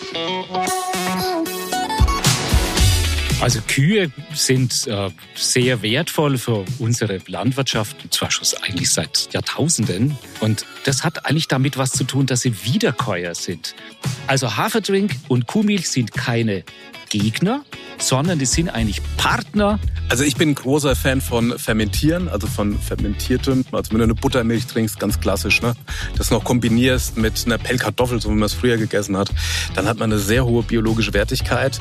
Also Kühe sind sehr wertvoll für unsere Landwirtschaft, und zwar schon eigentlich seit Jahrtausenden. Und das hat eigentlich damit was zu tun, dass sie Wiederkäuer sind. Also Haferdrink und Kuhmilch sind keine Gegner, sondern die sind eigentlich Partner. Also ich bin ein großer Fan von Fermentieren, also von Fermentiertem. Also wenn du eine Buttermilch trinkst, ganz klassisch, ne? Das noch kombinierst mit einer Pellkartoffel, so wie man es früher gegessen hat, dann hat man eine sehr hohe biologische Wertigkeit.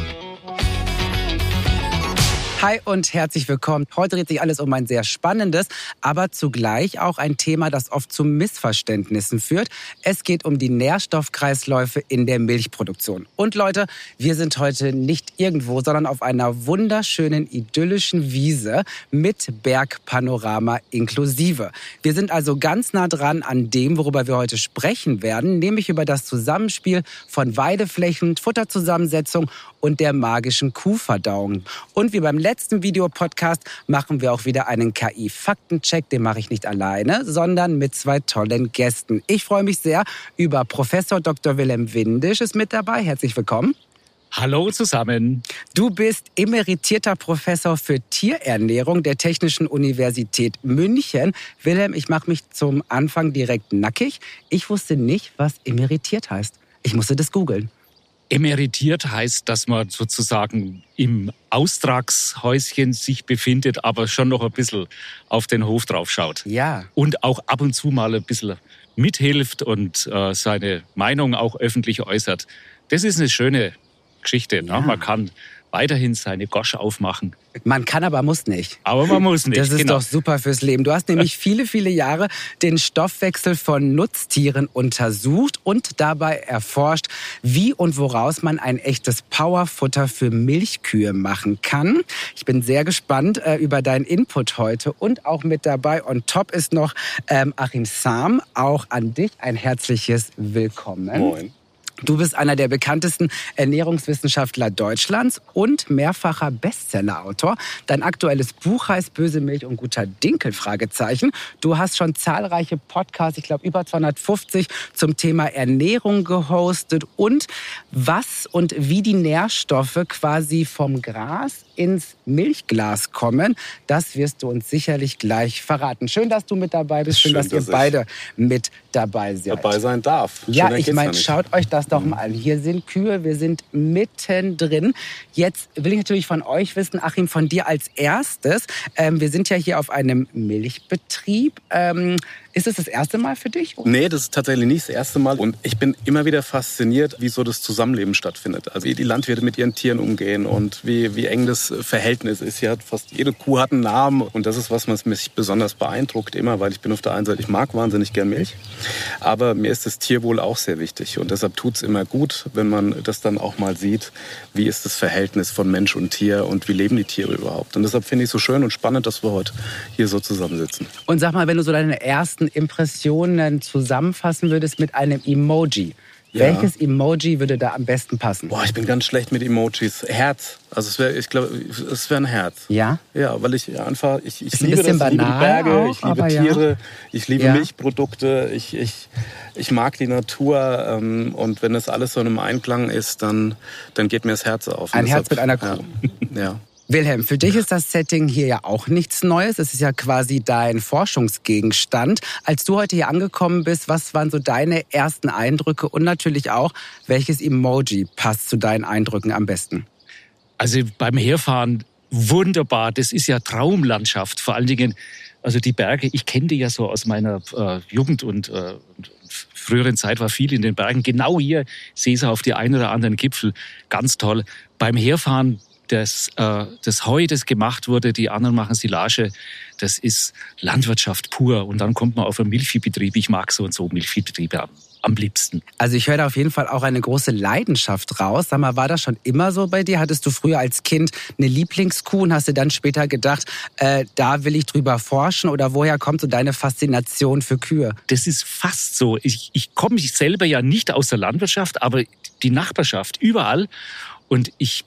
Hi und herzlich willkommen. Heute dreht sich alles um ein sehr spannendes, aber zugleich auch ein Thema, das oft zu Missverständnissen führt. Es geht um die Nährstoffkreisläufe in der Milchproduktion. Und Leute, wir sind heute nicht irgendwo, sondern auf einer wunderschönen, idyllischen Wiese mit Bergpanorama inklusive. Wir sind also ganz nah dran an dem, worüber wir heute sprechen werden, nämlich über das Zusammenspiel von Weideflächen, Futterzusammensetzung und der magischen Kuhverdauung. Und wie beim letzten Videopodcast machen wir auch wieder einen KI-Faktencheck. Den mache ich nicht alleine, sondern mit zwei tollen Gästen. Ich freue mich sehr über Professor Dr. Wilhelm Windisch ist mit dabei. Herzlich willkommen. Hallo zusammen. Du bist emeritierter Professor für Tierernährung der Technischen Universität München. Wilhelm, ich mache mich zum Anfang direkt nackig. Ich wusste nicht, was emeritiert heißt. Ich musste das googeln. Emeritiert heißt, dass man sozusagen im Austragshäuschen sich befindet, aber schon noch ein bisschen auf den Hof drauf schaut. Ja. Und auch ab und zu mal ein bisschen mithilft und seine Meinung auch öffentlich äußert. Das ist eine schöne Geschichte. Ja. Ne? Man kann weiterhin seine Gosch aufmachen. Man kann, aber muss nicht. Aber man muss nicht. Das ist doch super fürs Leben. Du hast nämlich viele, viele Jahre den Stoffwechsel von Nutztieren untersucht und dabei erforscht, wie und woraus man ein echtes Powerfutter für Milchkühe machen kann. Ich bin sehr gespannt über deinen Input heute und auch mit dabei on top ist noch Achim Sam. Auch an dich ein herzliches Willkommen. Moin. Du bist einer der bekanntesten Ernährungswissenschaftler Deutschlands und mehrfacher Bestsellerautor. Dein aktuelles Buch heißt Böse Milch und guter Dinkel, Fragezeichen. Du hast schon zahlreiche Podcasts, ich glaube über 250, zum Thema Ernährung gehostet und was und wie die Nährstoffe quasi vom Gras ins Milchglas kommen, das wirst du uns sicherlich gleich verraten. Schön, dass du mit dabei bist. Schön, dass ihr beide mit dabei seid. Dabei sein darf. Ja, ich meine, schaut euch das doch mal an. Hier sind Kühe, wir sind mittendrin. Jetzt will ich natürlich von euch wissen, Achim, von dir als erstes. Wir sind ja hier auf einem Milchbetrieb. Ist es das erste Mal für dich? Nee, das ist tatsächlich nicht das erste Mal. Und ich bin immer wieder fasziniert, wie so das Zusammenleben stattfindet. Also wie die Landwirte mit ihren Tieren umgehen und wie eng das Verhältnis ist. Ja, fast jede Kuh hat einen Namen. Und das ist, was mich besonders beeindruckt immer, weil ich bin auf der einen Seite, ich mag wahnsinnig gern Milch. Aber mir ist das Tierwohl auch sehr wichtig. Und deshalb tut es immer gut, wenn man das dann auch mal sieht, wie ist das Verhältnis von Mensch und Tier und wie leben die Tiere überhaupt. Und deshalb finde ich es so schön und spannend, dass wir heute hier so zusammensitzen. Und sag mal, wenn du so deine ersten Impressionen zusammenfassen würdest mit einem Emoji. Ja. Welches Emoji würde da am besten passen? Boah, ich bin ganz schlecht mit Emojis. Herz. Also ich glaube, es wäre ein Herz. Ja? Ja, weil ich liebe das. Ich liebe die Berge, auch, ich liebe Tiere, ich liebe Milchprodukte, ich mag die Natur. Und wenn das alles so in einem Einklang ist, dann geht mir das Herz auf. Ein Herz mit einer Kuh. Ja. Wilhelm, für dich ist das Setting hier ja auch nichts Neues. Es ist ja quasi dein Forschungsgegenstand. Als du heute hier angekommen bist, was waren so deine ersten Eindrücke? Und natürlich auch, welches Emoji passt zu deinen Eindrücken am besten? Also beim Herfahren wunderbar. Das ist ja Traumlandschaft. Vor allen Dingen, also die Berge, ich kenne die ja so aus meiner Jugend und früheren Zeit, war viel in den Bergen. Genau hier sehe ich auf die einen oder anderen Gipfel. Ganz toll. Beim Herfahren das Heu, das gemacht wurde, die anderen machen Silage, das ist Landwirtschaft pur. Und dann kommt man auf einen Milchviehbetrieb. Ich mag so und so Milchviehbetriebe am liebsten. Also ich höre da auf jeden Fall auch eine große Leidenschaft raus. Sag mal, war das schon immer so bei dir? Hattest du früher als Kind eine Lieblingskuh und hast du dann später gedacht, da will ich drüber forschen? Oder woher kommt so deine Faszination für Kühe? Das ist fast so. Ich komme selber ja nicht aus der Landwirtschaft, aber die Nachbarschaft, überall. Und ich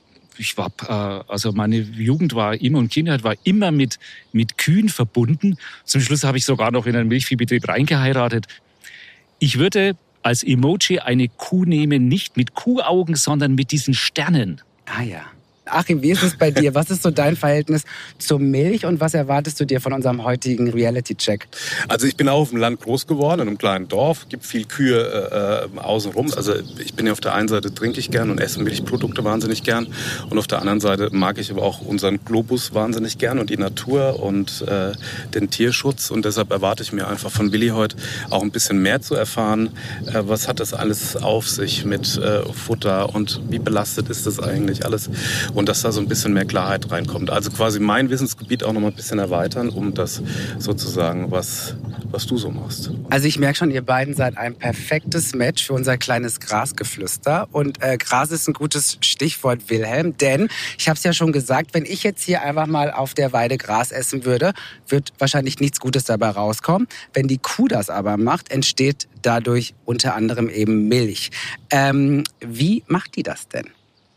war, also meine Jugend war immer und Kindheit war immer mit Kühen verbunden. Zum Schluss habe ich sogar noch in einen Milchviehbetrieb reingeheiratet. Ich würde als Emoji eine Kuh nehmen, nicht mit Kuhaugen, sondern mit diesen Sternen. Ah ja. Achim, wie ist es bei dir? Was ist so dein Verhältnis zur Milch und was erwartest du dir von unserem heutigen Reality-Check? Also ich bin auch auf dem Land groß geworden, in einem kleinen Dorf. Es gibt viel Kühe außenrum. Also ich bin ja auf der einen Seite trinke ich gern und esse Milchprodukte wahnsinnig gern. Und auf der anderen Seite mag ich aber auch unseren Globus wahnsinnig gern und die Natur und den Tierschutz. Und deshalb erwarte ich mir einfach von Willi heute auch ein bisschen mehr zu erfahren. Was hat das alles auf sich mit Futter und wie belastet ist das eigentlich alles? Und dass da so ein bisschen mehr Klarheit reinkommt. Also quasi mein Wissensgebiet auch noch mal ein bisschen erweitern, um das sozusagen, was du so machst. Also ich merke schon, ihr beiden seid ein perfektes Match für unser kleines Grasgeflüster. Und Gras ist ein gutes Stichwort, Wilhelm. Denn, ich habe es ja schon gesagt, wenn ich jetzt hier einfach mal auf der Weide Gras essen würde, wird wahrscheinlich nichts Gutes dabei rauskommen. Wenn die Kuh das aber macht, entsteht dadurch unter anderem eben Milch. Wie macht die das denn?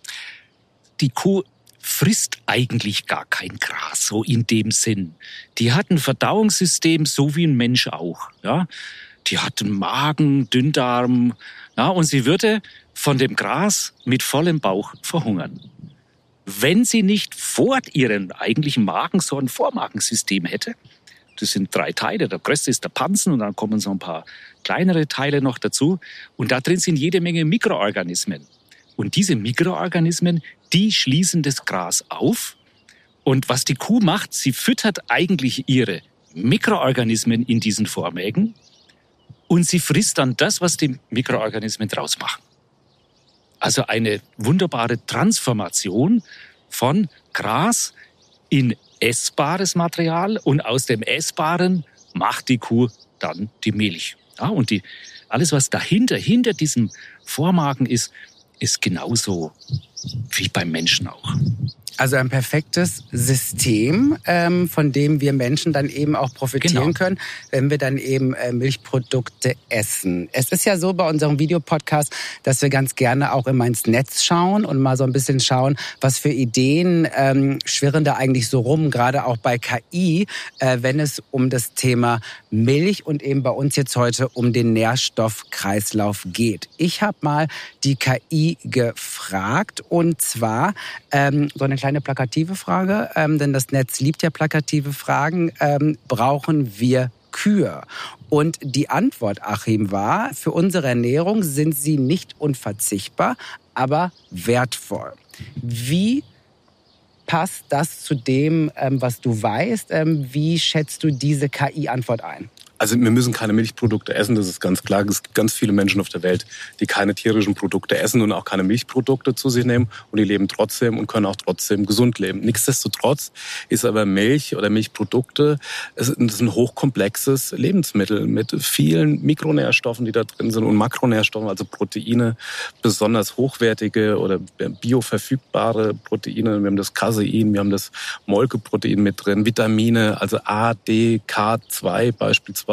Die Kuh frisst eigentlich gar kein Gras, so in dem Sinn. Die hat ein Verdauungssystem, so wie ein Mensch auch. Ja? Die hat einen Magen, Dünndarm. Ja? Und sie würde von dem Gras mit vollem Bauch verhungern. Wenn sie nicht vor ihrem eigentlichen Magen so ein Vormagensystem hätte, das sind 3 Teile, der größte ist der Pansen und dann kommen so ein paar kleinere Teile noch dazu. Und da drin sind jede Menge Mikroorganismen. Und diese Mikroorganismen, die schließen das Gras auf. Und was die Kuh macht, sie füttert eigentlich ihre Mikroorganismen in diesen Vormägen und sie frisst dann das, was die Mikroorganismen draus machen. Also eine wunderbare Transformation von Gras in essbares Material und aus dem Essbaren macht die Kuh dann die Milch. Ja, und alles, was hinter diesem Vormagen ist genauso wie beim Menschen auch. Also ein perfektes System, von dem wir Menschen dann eben auch profitieren können, wenn wir dann eben Milchprodukte essen. Es ist ja so bei unserem Videopodcast, dass wir ganz gerne auch immer ins Netz schauen und mal so ein bisschen schauen, was für Ideen schwirren da eigentlich so rum, gerade auch bei KI, wenn es um das Thema Milch und eben bei uns jetzt heute um den Nährstoffkreislauf geht. Ich habe mal die KI gefragt und zwar so eine kleine plakative Frage, denn das Netz liebt ja plakative Fragen. Brauchen wir Kühe? Und die Antwort, Achim, war, für unsere Ernährung sind sie nicht unverzichtbar, aber wertvoll. Wie passt das zu dem, was du weißt? Wie schätzt du diese KI-Antwort ein? Also wir müssen keine Milchprodukte essen, das ist ganz klar. Es gibt ganz viele Menschen auf der Welt, die keine tierischen Produkte essen und auch keine Milchprodukte zu sich nehmen. Und die leben trotzdem und können auch trotzdem gesund leben. Nichtsdestotrotz ist aber Milch oder Milchprodukte das ist ein hochkomplexes Lebensmittel mit vielen Mikronährstoffen, die da drin sind und Makronährstoffen, also Proteine, besonders hochwertige oder bioverfügbare Proteine. Wir haben das Casein, wir haben das Molkeprotein mit drin, Vitamine, also A, D, K2 beispielsweise.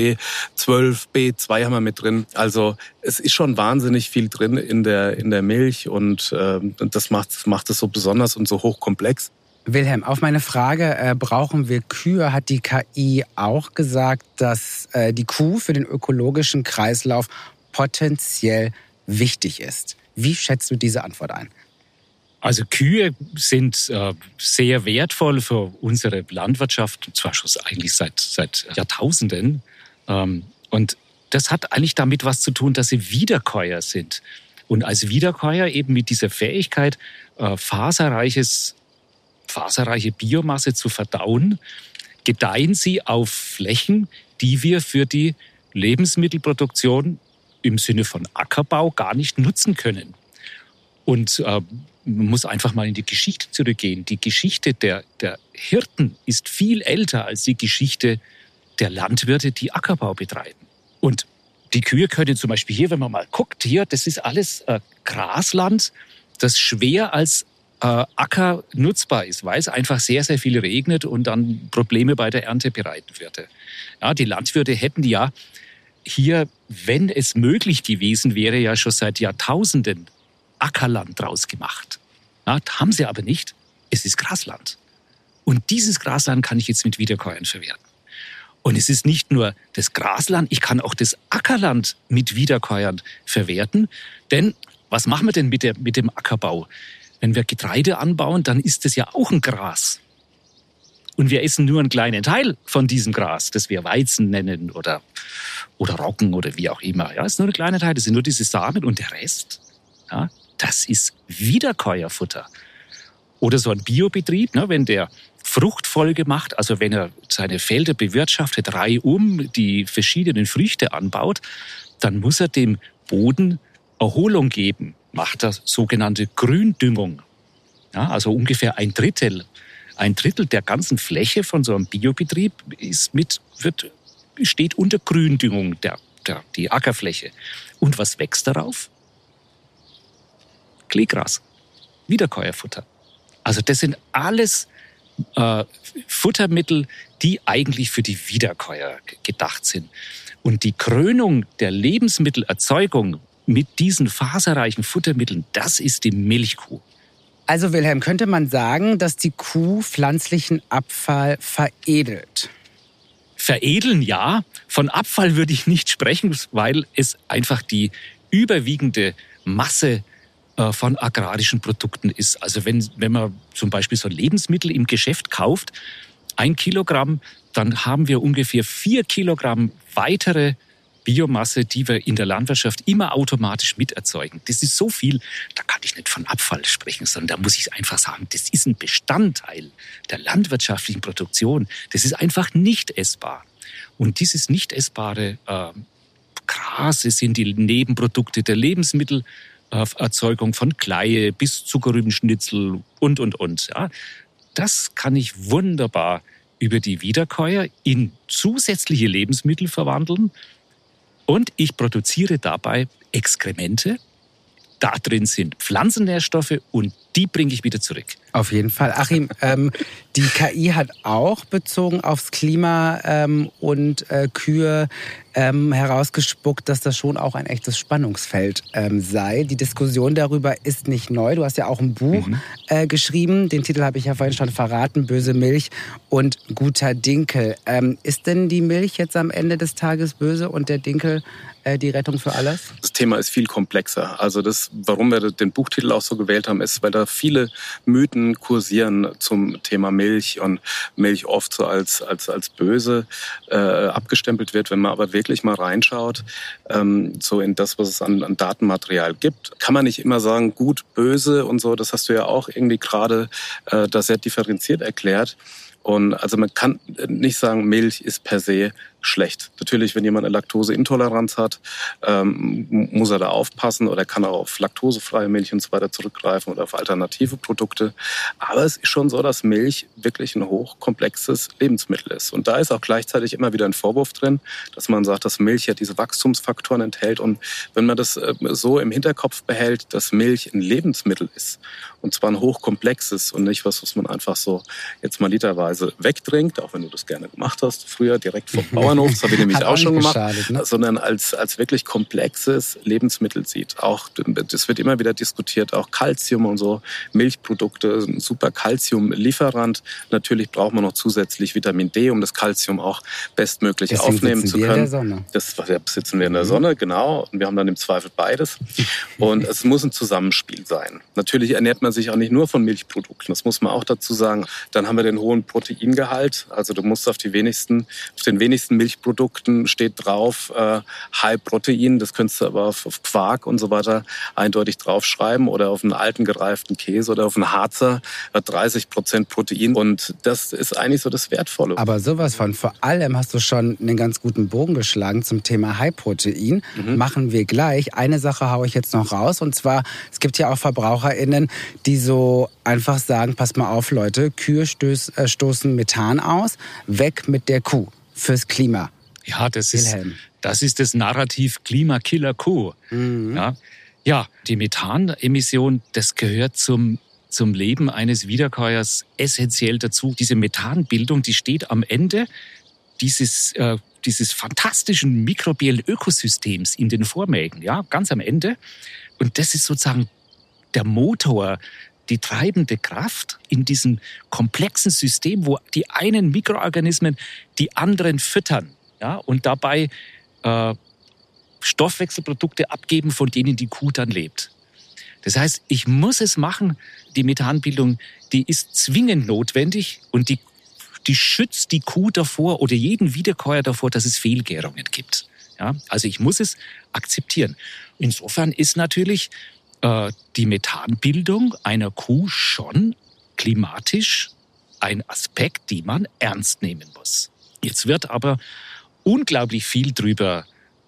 B12, B2 haben wir mit drin. Also es ist schon wahnsinnig viel drin in der Milch und das macht es so besonders und so hochkomplex. Wilhelm, auf meine Frage, brauchen wir Kühe, hat die KI auch gesagt, dass die Kuh für den ökologischen Kreislauf potenziell wichtig ist. Wie schätzt du diese Antwort ein? Also Kühe sind sehr wertvoll für unsere Landwirtschaft, und zwar schon eigentlich seit Jahrtausenden. Und das hat eigentlich damit was zu tun, dass sie Wiederkäuer sind. Und als Wiederkäuer eben mit dieser Fähigkeit, faserreiche Biomasse zu verdauen, gedeihen sie auf Flächen, die wir für die Lebensmittelproduktion im Sinne von Ackerbau gar nicht nutzen können. Und man muss einfach mal in die Geschichte zurückgehen. Die Geschichte der Hirten ist viel älter als die Geschichte der Landwirte, die Ackerbau betreiben. Und die Kühe können zum Beispiel hier, wenn man mal guckt, hier, das ist alles Grasland, das schwer als Acker nutzbar ist, weil es einfach sehr, sehr viel regnet und dann Probleme bei der Ernte bereiten würde. Ja, die Landwirte hätten ja hier, wenn es möglich gewesen wäre, ja schon seit Jahrtausenden Ackerland draus gemacht. Ja, haben sie aber nicht. Es ist Grasland. Und dieses Grasland kann ich jetzt mit Wiederkäuern verwerten. Und es ist nicht nur das Grasland, ich kann auch das Ackerland mit Wiederkäuern verwerten. Denn was machen wir denn mit dem Ackerbau? Wenn wir Getreide anbauen, dann ist es ja auch ein Gras. Und wir essen nur einen kleinen Teil von diesem Gras, das wir Weizen nennen oder Roggen oder wie auch immer. Ja, es ist nur ein kleiner Teil, das sind nur diese Samen und der Rest, ja, das ist Wiederkäuerfutter. Oder so ein Biobetrieb, ne, wenn der Fruchtfolge macht, also wenn er seine Felder bewirtschaftet, reihum die verschiedenen Früchte anbaut, dann muss er dem Boden Erholung geben, macht er sogenannte Gründüngung. Ja, also ungefähr ein Drittel der ganzen Fläche von so einem Biobetrieb steht unter Gründüngung, die Ackerfläche. Und was wächst darauf? Kleegras, Wiederkäuerfutter. Also das sind alles Futtermittel, die eigentlich für die Wiederkäuer gedacht sind. Und die Krönung der Lebensmittelerzeugung mit diesen faserreichen Futtermitteln, das ist die Milchkuh. Also Wilhelm, könnte man sagen, dass die Kuh pflanzlichen Abfall veredelt? Veredeln ja, von Abfall würde ich nicht sprechen, weil es einfach die überwiegende Masse von agrarischen Produkten ist. Also wenn man zum Beispiel so Lebensmittel im Geschäft kauft, 1 Kilogramm, dann haben wir ungefähr 4 Kilogramm weitere Biomasse, die wir in der Landwirtschaft immer automatisch miterzeugen. Das ist so viel, da kann ich nicht von Abfall sprechen, sondern da muss ich einfach sagen, das ist ein Bestandteil der landwirtschaftlichen Produktion. Das ist einfach nicht essbar. Und dieses nicht essbare Gras, es sind die Nebenprodukte der Lebensmittelerzeugung von Kleie bis Zuckerrübenschnitzel und. Ja. Das kann ich wunderbar über die Wiederkäuer in zusätzliche Lebensmittel verwandeln. Und ich produziere dabei Exkremente. Da drin sind Pflanzennährstoffe und die bringe ich wieder zurück. Auf jeden Fall. Achim, die KI hat auch bezogen aufs Klima und Kühe herausgespuckt, dass das schon auch ein echtes Spannungsfeld sei. Die Diskussion darüber ist nicht neu. Du hast ja auch ein Buch geschrieben. Den Titel habe ich ja vorhin schon verraten. Böse Milch und guter Dinkel. Ist denn die Milch jetzt am Ende des Tages böse und der Dinkel die Rettung für alles? Das Thema ist viel komplexer. Also warum wir den Buchtitel auch so gewählt haben, ist, weil da viele Mythen kursieren zum Thema Milch und Milch oft so als böse abgestempelt wird. Wenn man aber wirklich mal reinschaut, so in das, was es an Datenmaterial gibt, kann man nicht immer sagen, gut, böse und so. Das hast du ja auch irgendwie gerade da sehr differenziert erklärt. Und also man kann nicht sagen, Milch ist per se schlecht. Natürlich, wenn jemand eine Laktoseintoleranz hat, muss er da aufpassen oder kann auch auf laktosefreie Milch und so weiter zurückgreifen oder auf alternative Produkte. Aber es ist schon so, dass Milch wirklich ein hochkomplexes Lebensmittel ist. Und da ist auch gleichzeitig immer wieder ein Vorwurf drin, dass man sagt, dass Milch ja diese Wachstumsfaktoren enthält. Und wenn man das so im Hinterkopf behält, dass Milch ein Lebensmittel ist, und zwar ein hochkomplexes und nicht was man einfach so jetzt mal literweise wegtrinkt, auch wenn du das gerne gemacht hast, früher direkt vom Bauernhof, das habe ich nämlich auch schon gemacht, ne? Sondern als wirklich komplexes Lebensmittel sieht. Auch, das wird immer wieder diskutiert, auch Calcium und so, Milchprodukte, ein super Calciumlieferant. Natürlich braucht man noch zusätzlich Vitamin D, um das Calcium auch bestmöglich deswegen aufnehmen zu können. Sonne. Das sitzen wir in der Sonne, genau. Und wir haben dann im Zweifel beides. Und es muss ein Zusammenspiel sein. Natürlich ernährt man sich auch nicht nur von Milchprodukten. Das muss man auch dazu sagen. Dann haben wir den hohen Proteingehalt. Also du musst auf den wenigsten Milchprodukten steht drauf High Protein. Das könntest du aber auf Quark und so weiter eindeutig draufschreiben oder auf einen alten gereiften Käse oder auf einen Harzer 30% Protein. Und das ist eigentlich so das Wertvolle. Aber sowas von. Vor allem hast du schon einen ganz guten Bogen geschlagen zum Thema High Protein. Machen wir gleich. Eine Sache haue ich jetzt noch raus. Und zwar, es gibt ja auch VerbraucherInnen, die so einfach sagen, passt mal auf, Leute, Kühe stoßen Methan aus, weg mit der Kuh fürs Klima. Ja, das ist das Narrativ Klimakiller Kuh. Ja, die Methanemission, das gehört zum Leben eines Wiederkäuers essentiell dazu. Diese Methanbildung, die steht am Ende dieses fantastischen mikrobiellen Ökosystems in den Vormägen, ja, ganz am Ende. Und das ist sozusagen der Motor die treibende Kraft in diesem komplexen System, wo die einen Mikroorganismen die anderen füttern, ja, und dabei Stoffwechselprodukte abgeben, von denen die Kuh dann lebt. Das heißt, ich muss es machen. Die Methanbildung, die ist zwingend notwendig und die schützt die Kuh davor oder jeden Wiederkäuer davor, dass es Fehlgärungen gibt. Ja, also ich muss es akzeptieren. Insofern ist natürlich die Methanbildung einer Kuh schon klimatisch ein Aspekt, den man ernst nehmen muss. Jetzt wird aber unglaublich viel drüber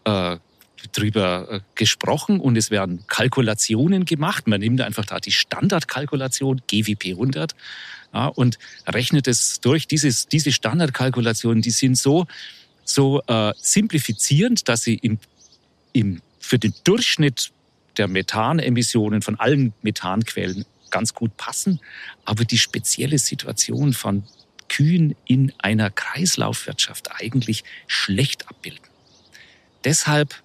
gesprochen und es werden Kalkulationen gemacht. Man nimmt einfach da die Standardkalkulation, GWP 100, ja, und rechnet es durch. Diese Standardkalkulationen, die sind so simplifizierend, dass sie für den Durchschnitt der Methanemissionen von allen Methanquellen ganz gut passen. Aber die spezielle Situation von Kühen in einer Kreislaufwirtschaft eigentlich schlecht abbilden. Deshalb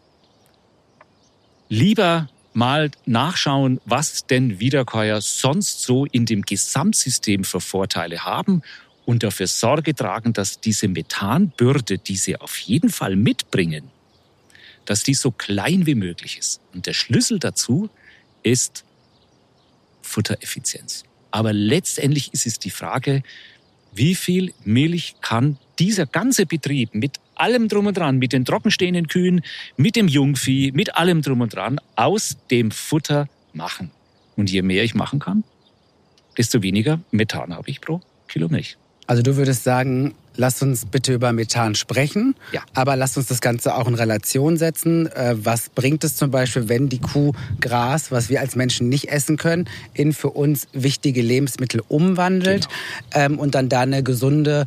lieber mal nachschauen, was denn Wiederkäuer sonst so in dem Gesamtsystem für Vorteile haben und dafür Sorge tragen, dass diese Methanbürde, die sie auf jeden Fall mitbringen, dass die so klein wie möglich ist. Und der Schlüssel dazu ist Futtereffizienz. Aber letztendlich ist es die Frage, wie viel Milch kann dieser ganze Betrieb mit allem drum und dran, mit den trockenstehenden Kühen, mit dem Jungvieh, mit allem drum und dran aus dem Futter machen. Und je mehr ich machen kann, desto weniger Methan habe ich pro Kilo Milch. Also du würdest sagen, lass uns bitte über Methan sprechen, ja, aber lass uns das Ganze auch in Relation setzen. Was bringt es zum Beispiel, wenn die Kuh Gras, was wir als Menschen nicht essen können, in für uns wichtige Lebensmittel umwandelt, genau, und dann da eine gesunde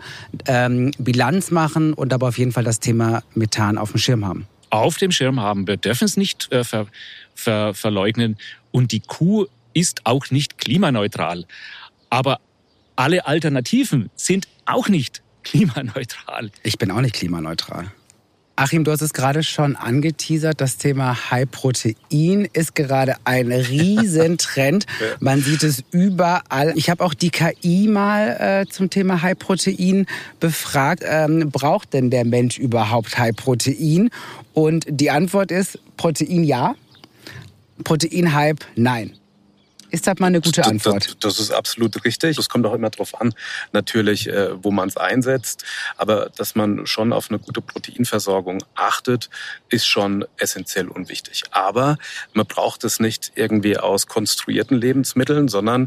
Bilanz machen und aber auf jeden Fall das Thema Methan auf dem Schirm haben? Auf dem Schirm haben. Wir dürfen es nicht verleugnen. Und die Kuh ist auch nicht klimaneutral. Aber alle Alternativen sind auch nicht klimaneutral. Ich bin auch nicht klimaneutral. Achim, du hast es gerade schon angeteasert, das Thema High Protein ist gerade ein Riesentrend. Man sieht es überall. Ich habe auch die KI mal zum Thema High Protein befragt. Braucht denn der Mensch überhaupt High Protein? Und die Antwort ist Protein ja, Protein-Hype nein. Ist das mal eine gute Antwort? Das ist absolut richtig. Es kommt auch immer darauf an, natürlich, wo man es einsetzt. Aber dass man schon auf eine gute Proteinversorgung achtet, ist schon essentiell und wichtig. Aber man braucht es nicht irgendwie aus konstruierten Lebensmitteln, sondern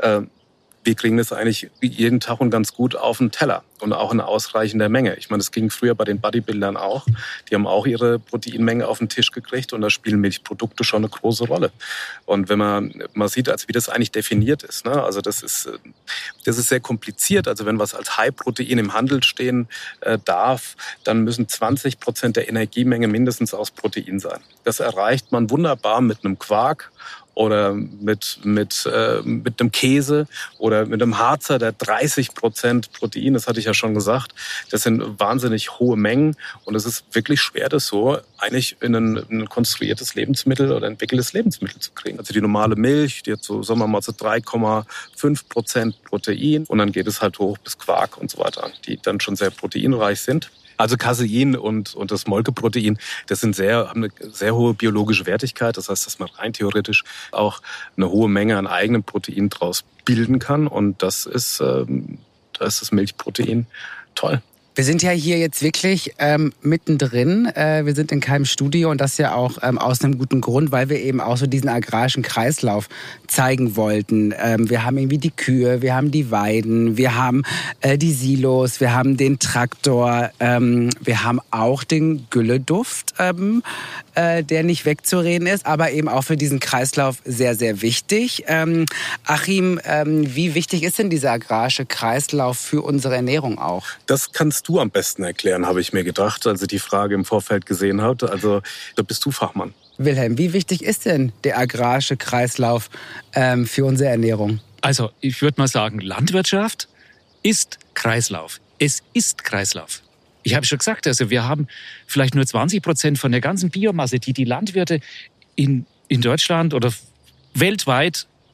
wir kriegen das eigentlich jeden Tag und ganz gut auf den Teller und auch in ausreichender Menge. Ich meine, das ging früher bei den Bodybuildern auch. Die haben auch ihre Proteinmenge auf den Tisch gekriegt und da spielen Milchprodukte schon eine große Rolle. Und wenn man sieht, wie das eigentlich definiert ist, ne? Also das ist sehr kompliziert. Also wenn was als High-Protein im Handel stehen darf, dann müssen 20% der Energiemenge mindestens aus Protein sein. Das erreicht man wunderbar mit einem Quark oder mit einem Käse oder mit einem Harzer, der 30% Protein, das hatte ich ja schon gesagt, das sind wahnsinnig hohe Mengen und es ist wirklich schwer, das so eigentlich in ein konstruiertes Lebensmittel oder entwickeltes Lebensmittel zu kriegen. Also die normale Milch, die hat so, sagen wir mal, so 3,5% Protein und dann geht es halt hoch bis Quark und so weiter, die dann schon sehr proteinreich sind. Also Casein und das Molkeprotein, das haben eine sehr hohe biologische Wertigkeit. Das heißt, dass man rein theoretisch auch eine hohe Menge an eigenem Protein draus bilden kann. Und da ist das Milchprotein toll. Wir sind ja hier jetzt wirklich mittendrin. Wir sind in keinem Studio und das ja auch aus einem guten Grund, weil wir eben auch so diesen agrarischen Kreislauf zeigen wollten. Wir haben irgendwie die Kühe, wir haben die Weiden, wir haben die Silos, wir haben den Traktor, wir haben auch den Gülleduft, der nicht wegzureden ist, aber eben auch für diesen Kreislauf sehr, sehr wichtig. Achim, wie wichtig ist denn dieser agrarische Kreislauf für unsere Ernährung auch? Das kannst du am besten erklären, habe ich mir gedacht, als ich die Frage im Vorfeld gesehen habe. Also da bist du Fachmann. Wilhelm, wie wichtig ist denn der agrarische Kreislauf für unsere Ernährung? Also ich würde mal sagen, Landwirtschaft ist Kreislauf. Es ist Kreislauf. Ich habe schon gesagt, also wir haben vielleicht nur 20% von der ganzen Biomasse, die Landwirte in Deutschland oder weltweit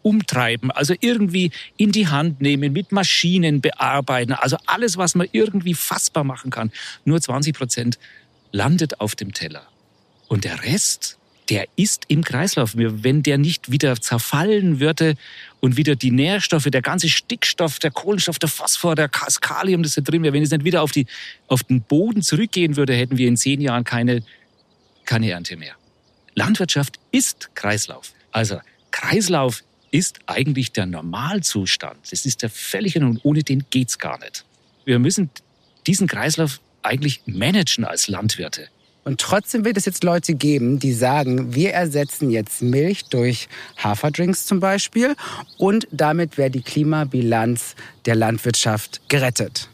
umtreiben, also irgendwie in die Hand nehmen, mit Maschinen bearbeiten, also alles, was man irgendwie fassbar machen kann. Nur 20% landet auf dem Teller. Und der Rest, der ist im Kreislauf. Wenn der nicht wieder zerfallen würde und wieder die Nährstoffe, der ganze Stickstoff, der Kohlenstoff, der Phosphor, der Kalium, das da drin wäre, wenn es nicht wieder auf den Boden zurückgehen würde, hätten wir in 10 Jahren keine Ernte mehr. Landwirtschaft ist Kreislauf. Also Kreislauf ist eigentlich der Normalzustand. Das ist der völlige, und ohne den geht's gar nicht. Wir müssen diesen Kreislauf eigentlich managen als Landwirte. Und trotzdem wird es jetzt Leute geben, die sagen, wir ersetzen jetzt Milch durch Haferdrinks zum Beispiel und damit wäre die Klimabilanz der Landwirtschaft gerettet.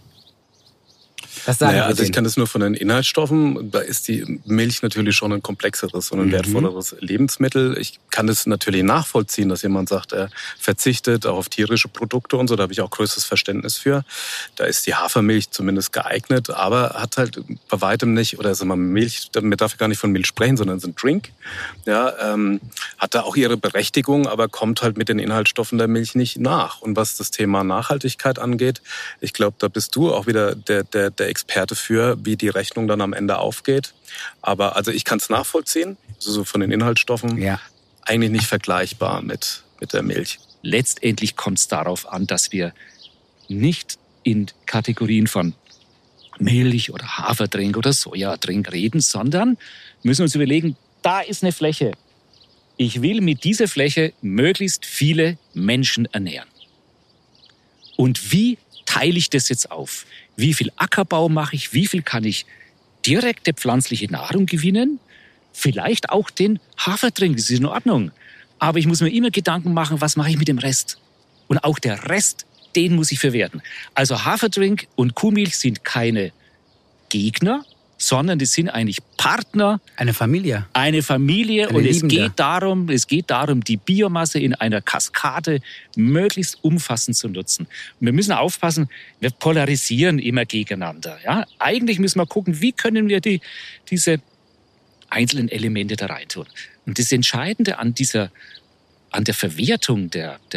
Was sagen also ich kann das nur von den Inhaltsstoffen. Da ist die Milch natürlich schon ein komplexeres und ein wertvolleres Lebensmittel. Ich kann das natürlich nachvollziehen, dass jemand sagt, er verzichtet auch auf tierische Produkte und so. Da habe ich auch größtes Verständnis für. Da ist die Hafermilch zumindest geeignet, aber hat halt bei weitem nicht, oder sagen wir Milch, damit darf ich gar nicht von Milch sprechen, sondern es ist ein Drink. Ja, hat da auch ihre Berechtigung, aber kommt halt mit den Inhaltsstoffen der Milch nicht nach. Und was das Thema Nachhaltigkeit angeht, ich glaube, da bist du auch wieder der Experte für, wie die Rechnung dann am Ende aufgeht. Aber also ich kann es nachvollziehen, so von den Inhaltsstoffen, eigentlich nicht vergleichbar mit der Milch. Letztendlich kommt es darauf an, dass wir nicht in Kategorien von Milch oder Haferdrink oder Sojadrink reden, sondern müssen uns überlegen, da ist eine Fläche. Ich will mit dieser Fläche möglichst viele Menschen ernähren. Und wie teile ich das jetzt auf? Wie viel Ackerbau mache ich? Wie viel kann ich direkte pflanzliche Nahrung gewinnen? Vielleicht auch den Haferdrink, das ist in Ordnung. Aber ich muss mir immer Gedanken machen, was mache ich mit dem Rest? Und auch der Rest, den muss ich verwerten. Also Haferdrink und Kuhmilch sind keine Gegner, sondern das sind eigentlich Partner. Eine Familie. Eine Familie. Und es geht darum, die Biomasse in einer Kaskade möglichst umfassend zu nutzen. Und wir müssen aufpassen, wir polarisieren immer gegeneinander. Ja? Eigentlich müssen wir gucken, wie können wir diese einzelnen Elemente da reintun. Und das Entscheidende an der Verwertung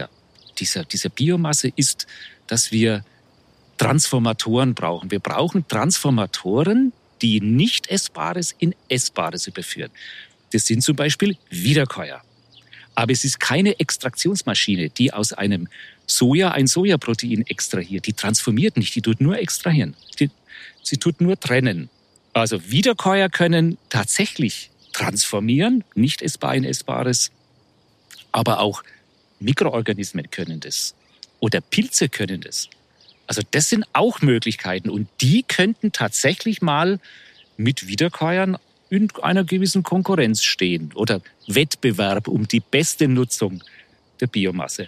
dieser Biomasse ist, dass wir Transformatoren brauchen. Wir brauchen Transformatoren, die nicht Essbares in Essbares überführen. Das sind zum Beispiel Wiederkäuer. Aber es ist keine Extraktionsmaschine, die aus einem Soja ein Sojaprotein extrahiert. Die transformiert nicht, die tut nur extrahieren. Sie tut nur trennen. Also Wiederkäuer können tatsächlich transformieren, nicht essbar in Essbares. Aber auch Mikroorganismen können das. Oder Pilze können das. Also das sind auch Möglichkeiten und die könnten tatsächlich mal mit Wiederkäuern in einer gewissen Konkurrenz stehen oder Wettbewerb um die beste Nutzung der Biomasse.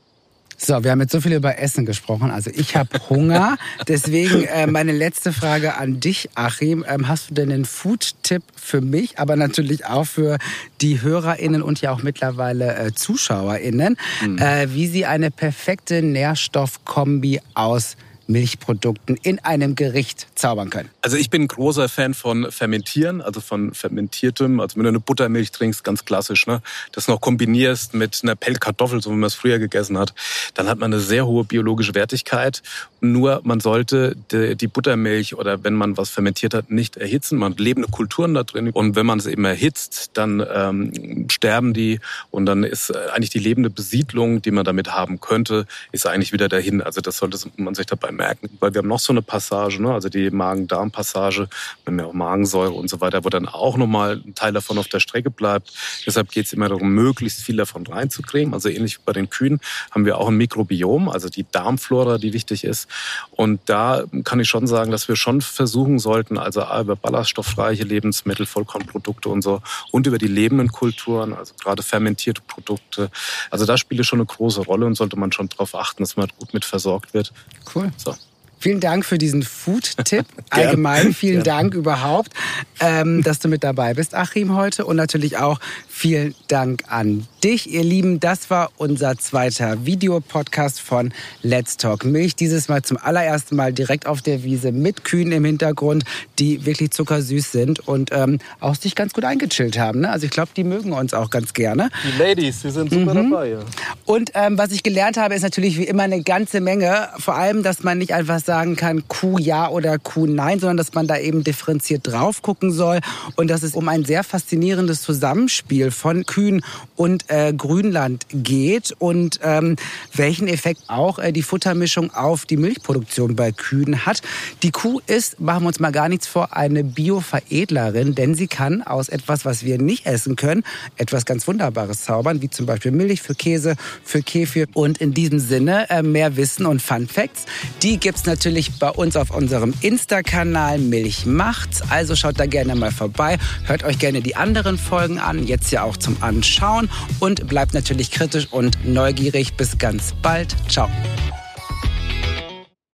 So, wir haben jetzt so viel über Essen gesprochen. Also ich habe Hunger. Deswegen meine letzte Frage an dich, Achim. Hast du denn einen Food-Tipp für mich, aber natürlich auch für die HörerInnen und ja auch mittlerweile ZuschauerInnen, wie sie eine perfekte Nährstoffkombi aus Milchprodukten in einem Gericht zaubern können? Also ich bin ein großer Fan von Fermentieren, also von Fermentiertem. Also wenn du eine Buttermilch trinkst, ganz klassisch, ne, das noch kombinierst mit einer Pellkartoffel, so wie man es früher gegessen hat, dann hat man eine sehr hohe biologische Wertigkeit. Nur man sollte die Buttermilch oder wenn man was fermentiert hat, nicht erhitzen. Man hat lebende Kulturen da drin und wenn man es eben erhitzt, dann sterben die und dann ist eigentlich die lebende Besiedlung, die man damit haben könnte, ist eigentlich wieder dahin. Also das sollte man sich dabei merken, weil wir haben noch so eine Passage, ne? Also die Magen-Darm-Passage, wir haben ja auch Magensäure und so weiter, wo dann auch nochmal ein Teil davon auf der Strecke bleibt. Deshalb geht es immer darum, möglichst viel davon reinzukriegen. Also ähnlich wie bei den Kühen haben wir auch ein Mikrobiom, also die Darmflora, die wichtig ist. Und da kann ich schon sagen, dass wir schon versuchen sollten, also über ballaststoffreiche Lebensmittel, Vollkornprodukte und so und über die lebenden Kulturen, also gerade fermentierte Produkte. Also da spielt es schon eine große Rolle und sollte man schon darauf achten, dass man gut mit versorgt wird. Cool. So. Vielen Dank für diesen Food-Tipp. Allgemein vielen Dank überhaupt, dass du mit dabei bist, Achim, heute. Und natürlich auch vielen Dank an dich, ihr Lieben. Das war unser zweiter Videopodcast von Let's Talk Milch. Dieses Mal zum allerersten Mal direkt auf der Wiese mit Kühen im Hintergrund, die wirklich zuckersüß sind und auch sich ganz gut eingechillt haben. Ne? Also ich glaube, die mögen uns auch ganz gerne. Die Ladies, die sind super dabei. Ja. Und was ich gelernt habe, ist natürlich wie immer eine ganze Menge. Vor allem, dass man nicht einfach sagen kann, Kuh ja oder Kuh nein, sondern dass man da eben differenziert drauf gucken soll. Und dass es um ein sehr faszinierendes Zusammenspiel von Kühen und Grünland geht. Und welchen Effekt auch die Futtermischung auf die Milchproduktion bei Kühen hat. Die Kuh ist, machen wir uns mal gar nichts vor, eine Bioveredlerin, denn sie kann aus etwas, was wir nicht essen können, etwas ganz Wunderbares zaubern, wie zum Beispiel Milch für Käse, für Kefir. Und in diesem Sinne mehr Wissen und Fun Facts, die gibt's natürlich bei uns auf unserem Insta-Kanal Milch macht's. Also schaut da gerne mal vorbei, hört euch gerne die anderen Folgen an, jetzt ja auch zum Anschauen und bleibt natürlich kritisch und neugierig. Bis ganz bald. Ciao.